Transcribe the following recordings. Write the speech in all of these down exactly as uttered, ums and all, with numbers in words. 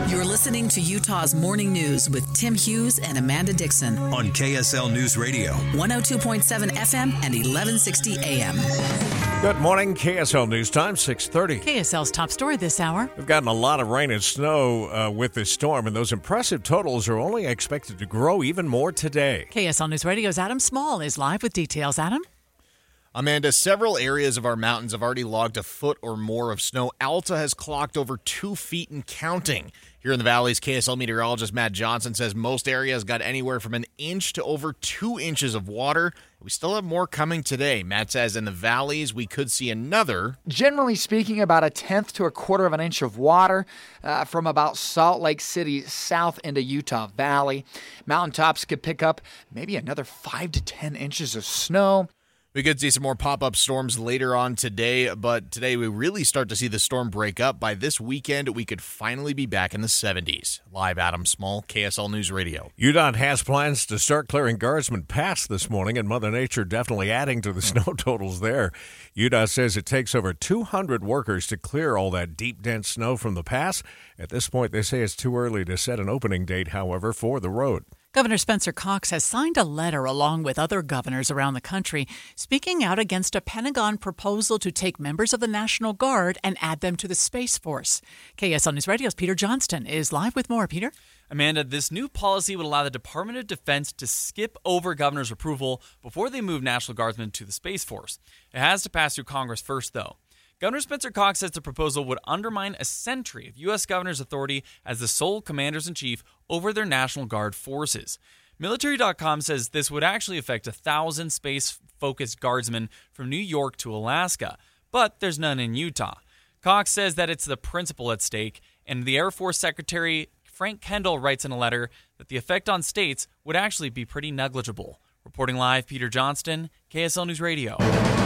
You're listening to Utah's Morning News with Tim Hughes and Amanda Dixon on K S L News Radio, one oh two point seven F M and eleven sixty A M. Good morning, K S L News Time, six thirty. K S L's top story this hour. We've gotten a lot of rain and snow uh, with this storm, and those impressive totals are only expected to grow even more today. K S L News Radio's Adam Small is live with details. Adam? Amanda, several areas of our mountains have already logged a foot or more of snow. Alta has clocked over two feet and counting. Here in the valleys, K S L meteorologist Matt Johnson says most areas got anywhere from an inch to over two inches of water. We still have more coming today. Matt says in the valleys, we could see another. Generally speaking, about a tenth to a quarter of an inch of water uh, from about Salt Lake City south into Utah Valley. Mountaintops could pick up maybe another five to ten inches of snow. We could see some more pop-up storms later on today, but today we really start to see the storm break up. By this weekend, we could finally be back in the seventies. Live, Adam Small, K S L News Radio. U D O T has plans to start clearing Guardsman Pass this morning, and Mother Nature definitely adding to the snow totals there. U D O T says it takes over two hundred workers to clear all that deep, dense snow from the pass. At this point, they say it's too early to set an opening date, however, for the road. Governor Spencer Cox has signed a letter along with other governors around the country speaking out against a Pentagon proposal to take members of the National Guard and add them to the Space Force. K S L News Radio's Peter Johnston is live with more. Peter? Amanda, this new policy would allow the Department of Defense to skip over governor's approval before they move National Guardsmen to the Space Force. It has to pass through Congress first, though. Governor Spencer Cox says the proposal would undermine a century of U S governors' authority as the sole commanders-in-chief over their National Guard forces. Military dot com says this would actually affect one thousand space-focused guardsmen from New York to Alaska, but there's none in Utah. Cox says that it's the principle at stake, and the Air Force Secretary Frank Kendall writes in a letter that the effect on states would actually be pretty negligible. Reporting live, Peter Johnston, K S L News Radio.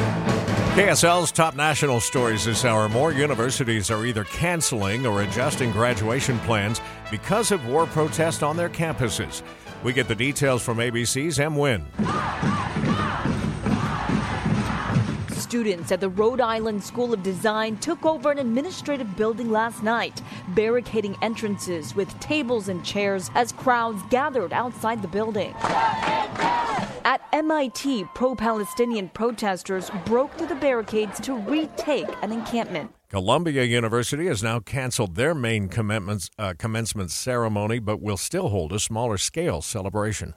K S L's top national stories this hour. More universities are either canceling or adjusting graduation plans because of war protests on their campuses. We get the details from A B C's Em Nguyen. Students at the Rhode Island School of Design took over an administrative building last night, barricading entrances with tables and chairs as crowds gathered outside the building. At M I T, pro-Palestinian protesters broke through the barricades to retake an encampment. Columbia University has now canceled their main commencement, uh, commencement ceremony, but will still hold a smaller-scale celebration.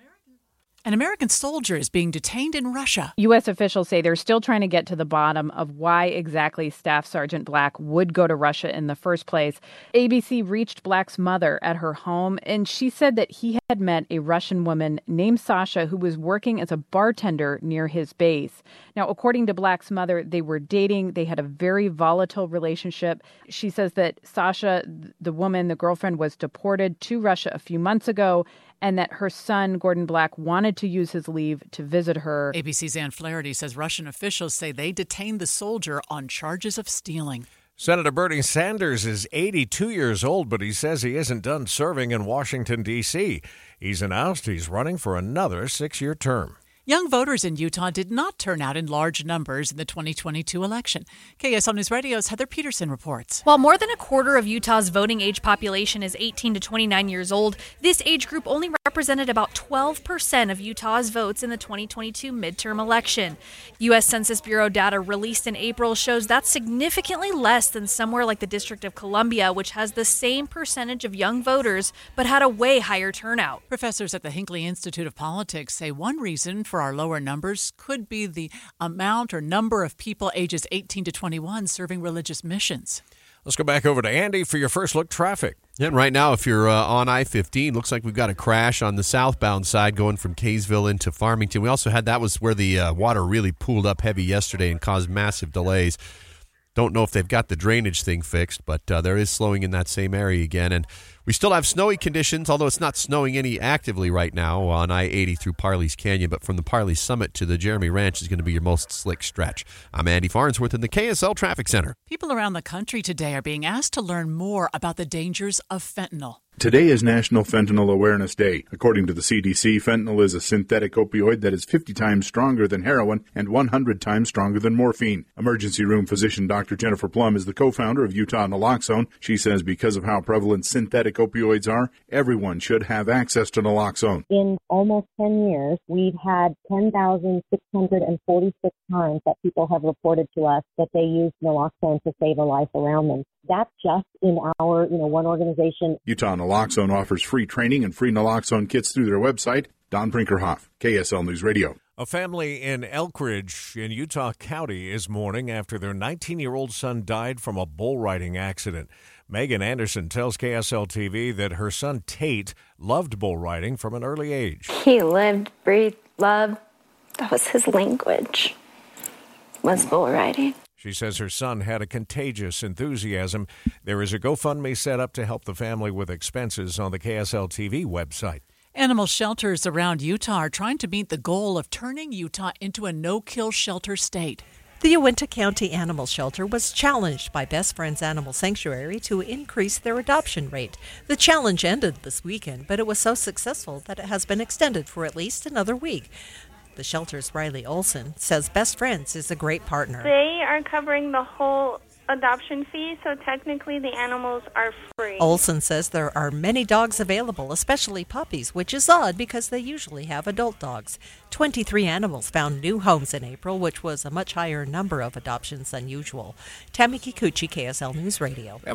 An American soldier is being detained in Russia. U S officials say they're still trying to get to the bottom of why exactly Staff Sergeant Black would go to Russia in the first place. A B C reached Black's mother at her home, and she said that he had met a Russian woman named Sasha who was working as a bartender near his base. Now, according to Black's mother, they were dating. They had a very volatile relationship. She says that Sasha, the woman, the girlfriend, was deported to Russia a few months ago, and that her son, Gordon Black, wanted to use his leave to visit her. A B C's Ann Flaherty says Russian officials say they detained the soldier on charges of stealing. Senator Bernie Sanders is eighty-two years old, but he says he isn't done serving in Washington, D C He's announced he's running for another six-year term. Young voters in Utah did not turn out in large numbers in the twenty twenty-two election. K S L News Radio's Heather Peterson reports. While more than a quarter of Utah's voting age population is eighteen to twenty-nine years old, this age group only represented about twelve percent of Utah's votes in the twenty twenty-two midterm election. U S Census Bureau data released in April shows that's significantly less than somewhere like the District of Columbia, which has the same percentage of young voters but had a way higher turnout. Professors at the Hinckley Institute of Politics say one reason for our lower numbers could be the amount or number of people ages eighteen to twenty-one serving religious missions. Let's go back over to Andy for your first look traffic. Yeah, and right now, if you're uh, on I fifteen, looks like we've got a crash on the southbound side going from Kaysville into Farmington. We also had, that was where the uh, water really pooled up heavy yesterday and caused massive delays. Don't know if they've got the drainage thing fixed, but uh, there is slowing in that same area again. And we still have snowy conditions, although it's not snowing any actively right now on I eighty through Parley's Canyon. But from the Parley Summit to the Jeremy Ranch is going to be your most slick stretch. I'm Andy Farnsworth in the K S L Traffic Center. People around the country today are being asked to learn more about the dangers of fentanyl. Today is National Fentanyl Awareness Day. According to the C D C, fentanyl is a synthetic opioid that is fifty times stronger than heroin and one hundred times stronger than morphine. Emergency room physician Doctor Jennifer Plum is the co-founder of Utah Naloxone. She says because of how prevalent synthetic opioids are, everyone should have access to naloxone. In almost ten years, we've had ten thousand six hundred forty-six times that people have reported to us that they used naloxone to save a life around them. That's just in our, you know, one organization. Utah Naloxone offers free training and free naloxone kits through their website. Don Brinkerhoff, K S L News Radio. A family in Elkridge in Utah County is mourning after their nineteen-year-old son died from a bull riding accident. Megan Anderson tells K S L T V that her son Tate loved bull riding from an early age. He lived, breathed, loved. That was his language, was bull riding. She says her son had a contagious enthusiasm. There is a GoFundMe set up to help the family with expenses on the K S L T V website. Animal shelters around Utah are trying to meet the goal of turning Utah into a no-kill shelter state. The Uinta County Animal Shelter was challenged by Best Friends Animal Sanctuary to increase their adoption rate. The challenge ended this weekend, but it was so successful that it has been extended for at least another week. The shelter's Riley Olson says Best Friends is a great partner. They are covering the whole adoption fee, so technically the animals are free. Olson says there are many dogs available, especially puppies, which is odd because they usually have adult dogs. twenty-three animals found new homes in April, which was a much higher number of adoptions than usual. Tammy Kikuchi, K S L News Radio.